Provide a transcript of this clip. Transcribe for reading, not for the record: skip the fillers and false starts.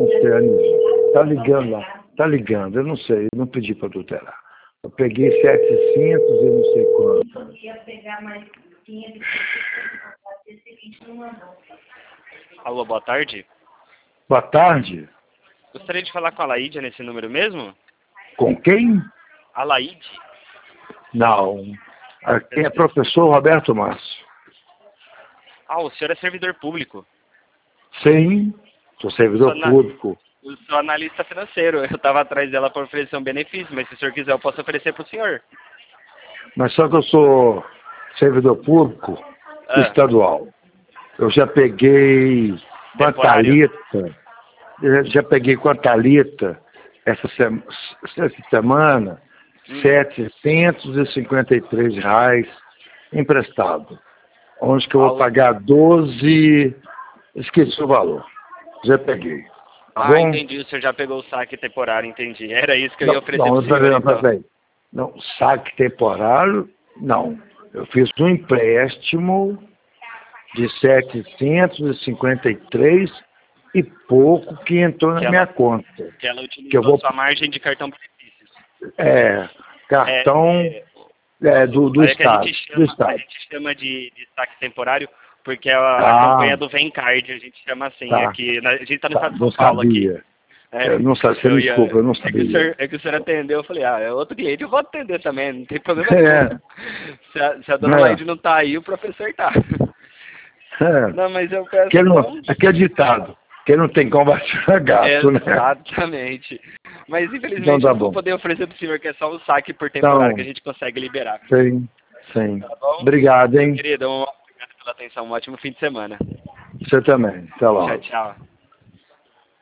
não sei, Anísio. Tá ligando lá. Tá ligando, eu não sei, eu não pedi para tutelar. Eu peguei 700 e não sei quanto. Alô, boa tarde. Boa tarde. Gostaria de falar com a Laíde nesse número mesmo? Com quem? A Laíde? Não. Aqui é professor Roberto Márcio. Ah, o senhor é servidor público. Sim, sou servidor público. Eu sou analista financeiro. Eu estava atrás dela para oferecer um benefício, mas se o senhor quiser eu posso oferecer para o senhor. Mas só que eu sou servidor público estadual. Eu já peguei com a Thalita, essa semana, R$ 753 emprestado. Onde que eu vou pagar 12, esqueci o valor. Já peguei. Tá bom? Entendi. O senhor já pegou o saque temporário, entendi. Era isso que eu ia oferecer para o senhor, então. Não, saque temporário, não. Eu fiz um empréstimo de 753 e pouco que entrou na minha conta. Que ela utilizou a sua margem de cartão benefícios. Cartão do Estado. A gente chama de saque temporário porque é a campanha do Vencard, a gente chama assim. Aqui, a gente está no estado de São Paulo aqui. Eu não sabia, desculpa, eu não sabia. É que o senhor atendeu, eu falei, é outro cliente, eu vou atender também, não tem problema nenhum. Se a dona Laide não tá aí, o professor tá. Não, mas eu peço... Aqui é ditado, quem não tem como tirar gato, né? Exatamente. Mas infelizmente não vou poder oferecer pro senhor, que é só um saque por temporário que a gente consegue liberar. Sim. Tá bom? Obrigado, hein? Querido, obrigado pela atenção, um ótimo fim de semana. Você também, até logo. Tchau.